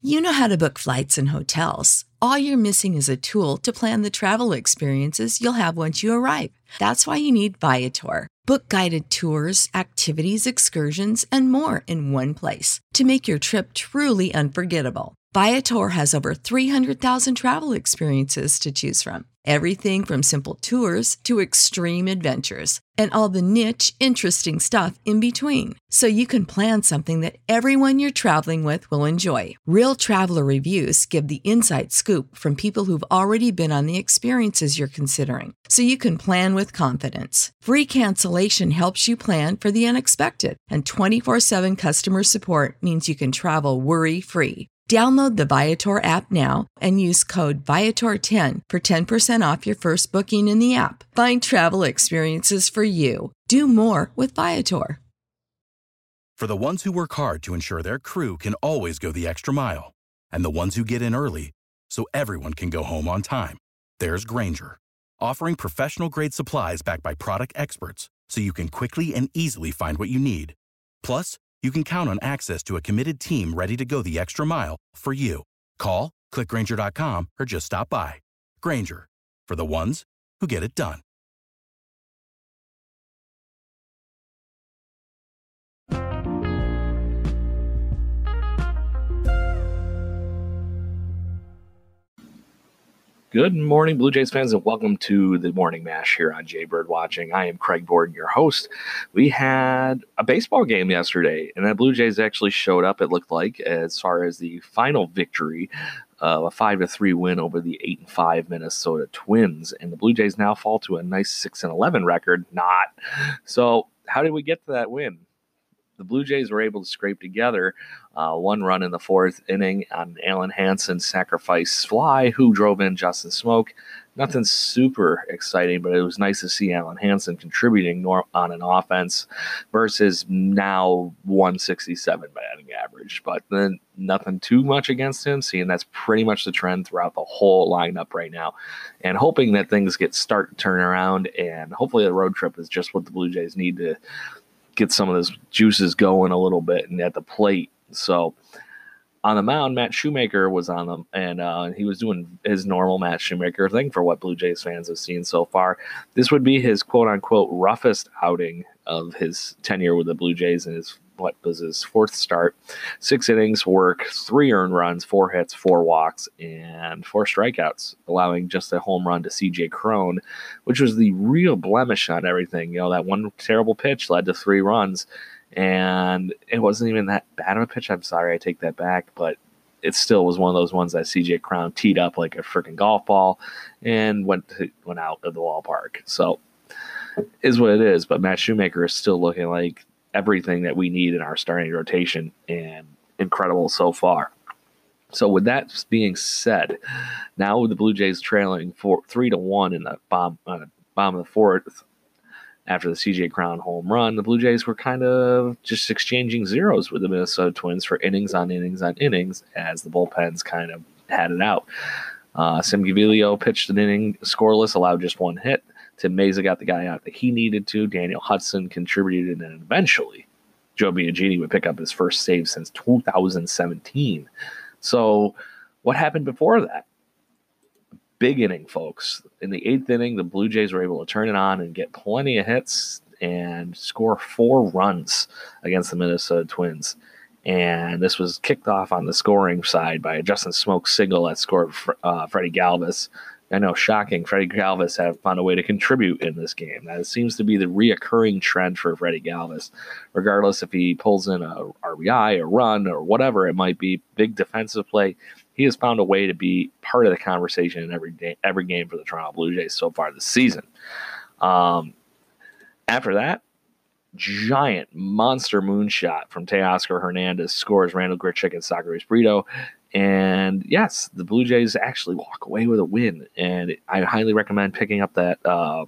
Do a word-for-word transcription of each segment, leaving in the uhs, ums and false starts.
You know how to book flights and hotels. All you're missing is a tool to plan the travel experiences you'll have once you arrive. That's why you need Viator. Book guided tours, activities, excursions, and more in one place to make your trip truly unforgettable. Viator has over three hundred thousand travel experiences to choose from. Everything from simple tours to extreme adventures and all the niche, interesting stuff in between. So you can plan something that everyone you're traveling with will enjoy. Real traveler reviews give the inside scoop from people who've already been on the experiences you're considering. So you can plan with confidence. Free cancellation helps you plan for the unexpected. And twenty-four seven customer support means you can travel worry-free. Download the Viator app now and use code Viator ten for ten percent off your first booking in the app. Find travel experiences for you. Do more with Viator. For the ones who work hard to ensure their crew can always go the extra mile, and the ones who get in early so everyone can go home on time, there's Grainger, offering professional-grade supplies backed by product experts so you can quickly and easily find what you need. Plus, you can count on access to a committed team ready to go the extra mile for you. Call, click Grainger dot com, or just stop by. Grainger, for the ones who get it done. Good morning, Blue Jays fans, and welcome to the Morning Mash here on Jaybird Watching. I am Craig Borden, your host. We had a baseball game yesterday, and the Blue Jays actually showed up, it looked like, as far as the final victory, uh, a five to three win over the eight and five Minnesota Twins. And the Blue Jays now fall to a nice six and eleven record. Not. So how did we get to that win? The Blue Jays were able to scrape together uh, one run in the fourth inning on Alan Hansen's sacrifice fly, who drove in Justin Smoak. Nothing super exciting, but it was nice to see Alan Hansen contributing nor- on an offense versus now one sixty-seven batting average. But then nothing too much against him, seeing that's pretty much the trend throughout the whole lineup right now. And hoping that things get start to turn around, and hopefully the road trip is just what the Blue Jays need to get some of those juices going a little bit and at the plate. So on the mound, Matt Shoemaker was on them, and uh, he was doing his normal Matt Shoemaker thing for what Blue Jays fans have seen so far. This would be his quote-unquote roughest outing of his tenure with the Blue Jays, and his what was his fourth start. Six innings, work, three earned runs, four hits, four walks, and four strikeouts, allowing just a home run to C J Cron, which was the real blemish on everything. You know, that one terrible pitch led to three runs, and it wasn't even that bad of a pitch. I'm sorry, I take that back, but it still was one of those ones that C J Cron teed up like a freaking golf ball and went to, went out of the ballpark. So is what it is, but Matt Shoemaker is still looking like everything that we need in our starting rotation, and incredible so far. So with that being said, now with the Blue Jays trailing four, three to one in the bottom, uh, bottom of the fourth after the C J Cron home run, the Blue Jays were kind of just exchanging zeros with the Minnesota Twins for innings on innings on innings as the bullpens kind of had it out. Uh, Sim Gaviglio pitched an inning scoreless, allowed just one hit. Tim Mesa got the guy out that he needed to. Daniel Hudson contributed, and eventually Joe Biagini would pick up his first save since two thousand seventeen. So what happened before that? Big inning, folks. In the eighth inning, the Blue Jays were able to turn it on and get plenty of hits and score four runs against the Minnesota Twins. And this was kicked off on the scoring side by a Justin Smoak single that scored uh, Freddie Galvis. I know, shocking. Freddie Galvis have found a way to contribute in this game. That seems to be the reoccurring trend for Freddie Galvis. Regardless if he pulls in a R B I, a run, or whatever it might be, big defensive play, he has found a way to be part of the conversation in every day, every game for the Toronto Blue Jays so far this season. Um, after that, giant monster moonshot from Teoscar Hernandez scores Randall Grichuk and Zacharias Brito. And yes, the Blue Jays actually walk away with a win. And I highly recommend picking up that uh,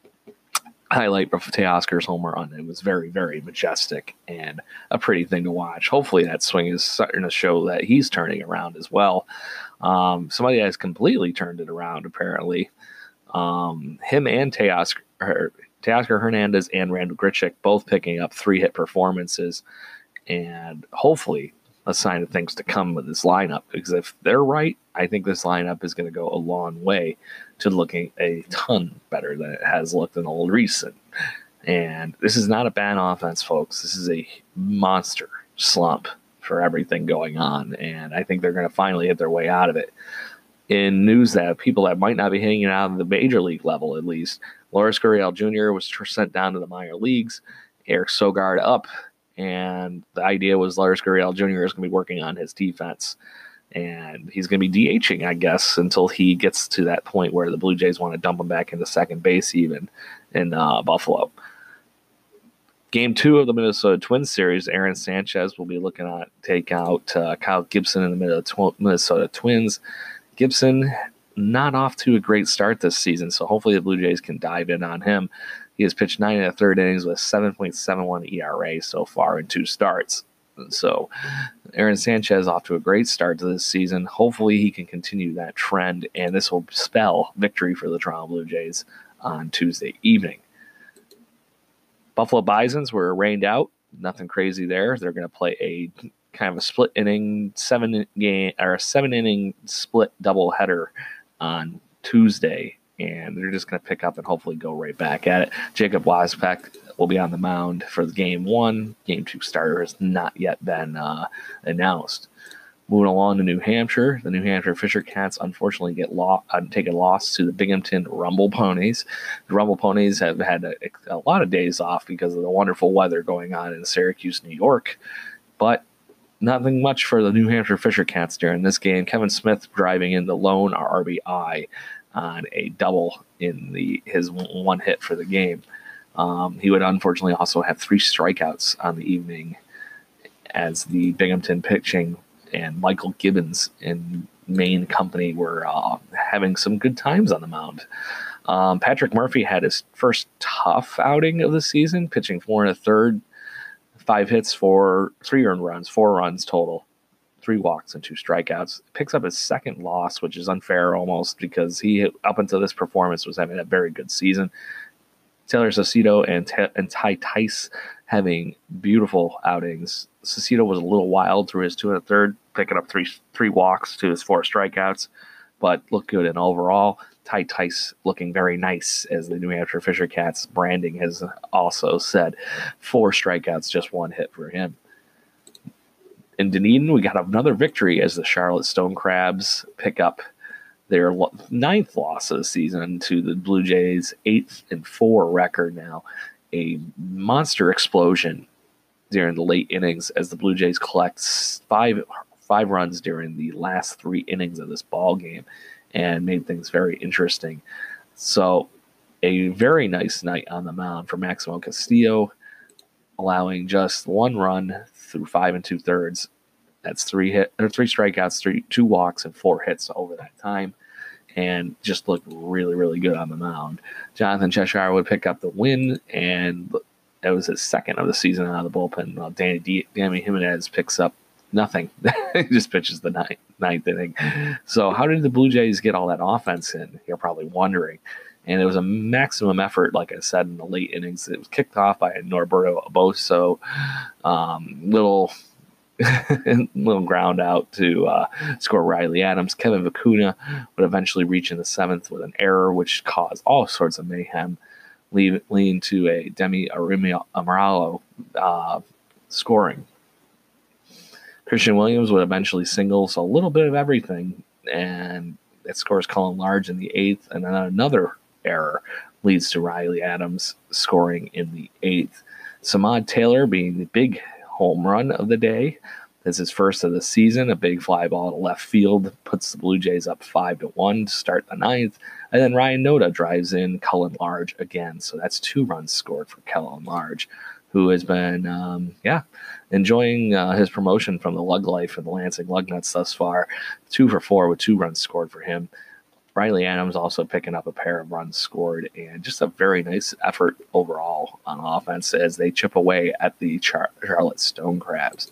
highlight of Teoscar's home run. It was very, very majestic and a pretty thing to watch. Hopefully that swing is starting to show that he's turning around as well. Um, somebody has completely turned it around, apparently. Um, him and Teoscar, Teoscar Hernandez and Randall Grichuk both picking up three-hit performances. And hopefully a sign of things to come with this lineup, because if they're right, I think this lineup is going to go a long way to looking a ton better than it has looked in the recent. And this is not a bad offense, folks. This is a monster slump for everything going on, and I think they're going to finally hit their way out of it. In news that people that might not be hanging out at the major league level, at least, Lourdes Gurriel Junior was sent down to the minor leagues, Eric Sogard up, and the idea was Lourdes Gurriel Junior is going to be working on his defense, and he's going to be DHing, I guess, until he gets to that point where the Blue Jays want to dump him back into second base even in uh, Buffalo. Game two of the Minnesota Twins series, Aaron Sanchez will be looking at take out uh, Kyle Gibson in the Minnesota Twins. Gibson not off to a great start this season, so hopefully the Blue Jays can dive in on him. He has pitched nine and a third innings with seven point seven one E R A so far in two starts. So Aaron Sanchez off to a great start to this season. Hopefully he can continue that trend, and this will spell victory for the Toronto Blue Jays on Tuesday evening. Buffalo Bisons were rained out. Nothing crazy there. They're going to play a kind of a split inning, seven game or a seven inning split doubleheader on Tuesday, and they're just going to pick up and hopefully go right back at it. Jacob Waspek will be on the mound for the game one. Game two starter has not yet been uh, announced. Moving along to New Hampshire, the New Hampshire Fisher Cats unfortunately get lo- uh, take a loss to the Binghamton Rumble Ponies. The Rumble Ponies have had a, a lot of days off because of the wonderful weather going on in Syracuse, New York, but nothing much for the New Hampshire Fisher Cats during this game. Kevin Smith driving in the lone R B I on a double in the his one hit for the game. Um, he would unfortunately also have three strikeouts on the evening as the Binghamton pitching and Michael Gibbons and Maine company were uh, having some good times on the mound. Um, Patrick Murphy had his first tough outing of the season, pitching four and a third, five hits for three earned runs, four runs total, three walks and two strikeouts. Picks up his second loss, which is unfair almost because he, up until this performance, was having a very good season. Taylor Saucedo and, T- and Ty Tice having beautiful outings. Saucedo was a little wild through his two and a third, picking up three three walks to his four strikeouts, but looked good. And overall, Ty Tice looking very nice, as the New Hampshire Fisher Cats branding has also said. Four strikeouts, just one hit for him. In Dunedin, we got another victory as the Charlotte Stone Crabs pick up their ninth loss of the season to the Blue Jays' eighth and four record now. A monster explosion during the late innings as the Blue Jays collect five five runs during the last three innings of this ball game and made things very interesting. So a very nice night on the mound for Maximo Castillo, allowing just one run through five and two thirds. That's three hit or three strikeouts, three two walks, and four hits over that time, and just looked really, really good on the mound. Jonathan Cheshire would pick up the win, and it was his second of the season out of the bullpen. Well, Danny, D- Danny Jimenez picks up nothing. He just pitches the ninth, ninth inning. So how did the Blue Jays get all that offense in? You're probably wondering. And it was a maximum effort, like I said, in the late innings. It was kicked off by Norberto Aboso. Um, little... little ground out to uh, score Riley Adams. Kevin Vicuna would eventually reach in the seventh with an error, which caused all sorts of mayhem, lead, leading to a Demi Amoralo uh, scoring. Christian Williams would eventually single, so a little bit of everything, and it scores Cullen Large in the eighth, and then another error leads to Riley Adams scoring in the eighth. Samad Taylor being the big home run of the day. This is first of the season. A big fly ball to left field puts the Blue Jays up five to one to start the ninth. And then Ryan Noda drives in Cullen Large again. So that's two runs scored for Cullen Large, who has been, um, yeah, enjoying uh, his promotion from the Lug Life and the Lansing Lugnuts thus far. Two for four with two runs scored for him. Riley Adams also picking up a pair of runs scored, and just a very nice effort overall on offense as they chip away at the Char- Charlotte Stone Crabs.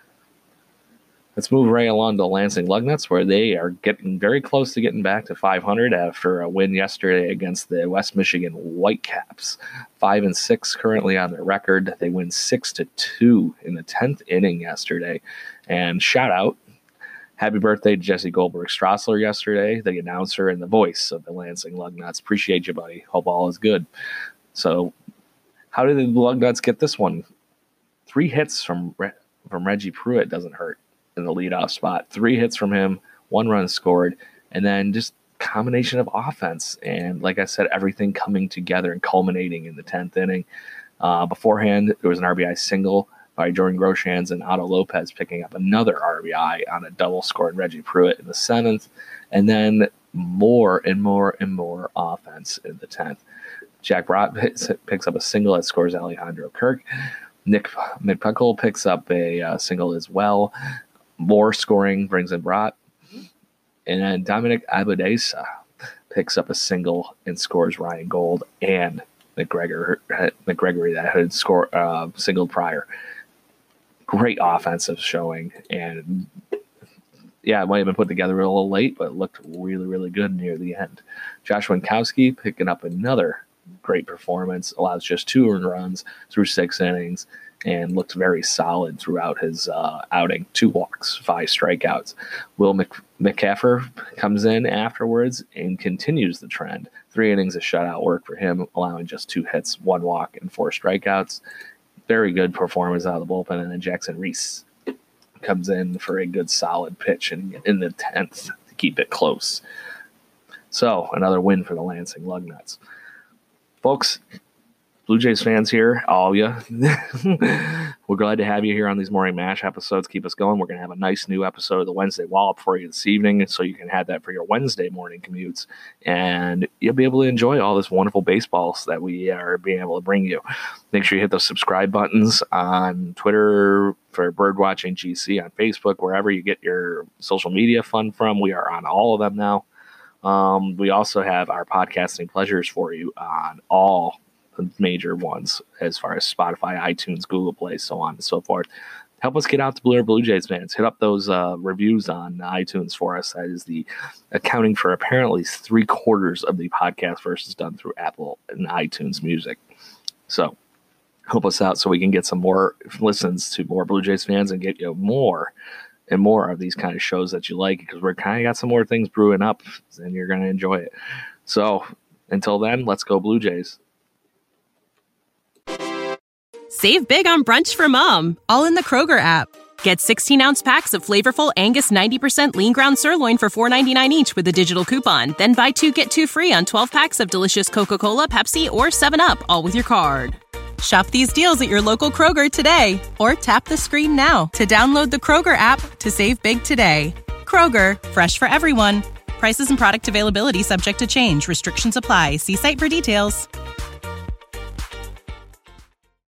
Let's move right along to Lansing Lugnuts, where they are getting very close to getting back to five hundred after a win yesterday against the West Michigan Whitecaps. Five and six currently on their record. They win six to two in the tenth inning yesterday, And shout out, happy birthday to Jesse Goldberg Strassler yesterday, the announcer and the voice of the Lansing Lugnuts. Appreciate you, buddy. Hope all is good. So how did the Lugnuts get this one? Three hits from from Reggie Pruitt doesn't hurt in the leadoff spot. Three hits from him, one run scored, and then just combination of offense. And like I said, everything coming together and culminating in the tenth inning. Uh, beforehand, there was an R B I single by Jordan Groshans and Otto Lopez picking up another R B I on a double score in Reggie Pruitt in the seventh. And then more and more and more offense in the tenth. Jack Brott picks up a single that scores Alejandro Kirk. Nick McPuckle picks up a uh, single as well. More scoring brings in Brott. And then Dominic Abadesa picks up a single and scores Ryan Gold and McGregor, McGregory that had scored uh, singled prior. Great offensive showing. And yeah, it might have been put together a little late, but it looked really, really good near the end. Josh Winkowski picking up another great performance, allows just two earned runs through six innings, and looked very solid throughout his uh, outing. Two walks, five strikeouts. Will Mc- McCaffer comes in afterwards and continues the trend. Three innings of shutout work for him, allowing just two hits, one walk, and four strikeouts. Very good performance out of the bullpen. And then Jackson Reese comes in for a good solid pitch in, in the tenth to keep it close. So another win for the Lansing Lugnuts. Folks, Blue Jays fans here, all of you, we're glad to have you here on these Morning MASH episodes. Keep us going. We're going to have a nice new episode of the Wednesday Wallop for you this evening, so you can have that for your Wednesday morning commutes, and you'll be able to enjoy all this wonderful baseball that we are being able to bring you. Make sure you hit those subscribe buttons on Twitter for Birdwatching G C, on Facebook, wherever you get your social media fun from. We are on all of them now. Um, we also have our podcasting pleasures for you on all major ones as far as Spotify, iTunes, Google Play, so on and so forth. Help us get out to Blue Blue Jays fans. Hit up those uh, reviews on iTunes for us. That is the accounting for apparently three quarters of the podcast versus done through Apple and iTunes Music. So help us out so we can get some more listens to more Blue Jays fans and get you more and more of these kind of shows that you like, because we're kind of got some more things brewing up and you're going to enjoy it. So until then, let's go Blue Jays. Save big on brunch for mom, all in the Kroger app. Get sixteen-ounce packs of flavorful Angus ninety percent lean ground sirloin for four ninety-nine each with a digital coupon. Then buy two, get two free on twelve packs of delicious Coca-Cola, Pepsi, or seven up, all with your card. Shop these deals at your local Kroger today, or tap the screen now to download the Kroger app to save big today. Kroger, fresh for everyone. Prices and product availability subject to change. Restrictions apply. See site for details.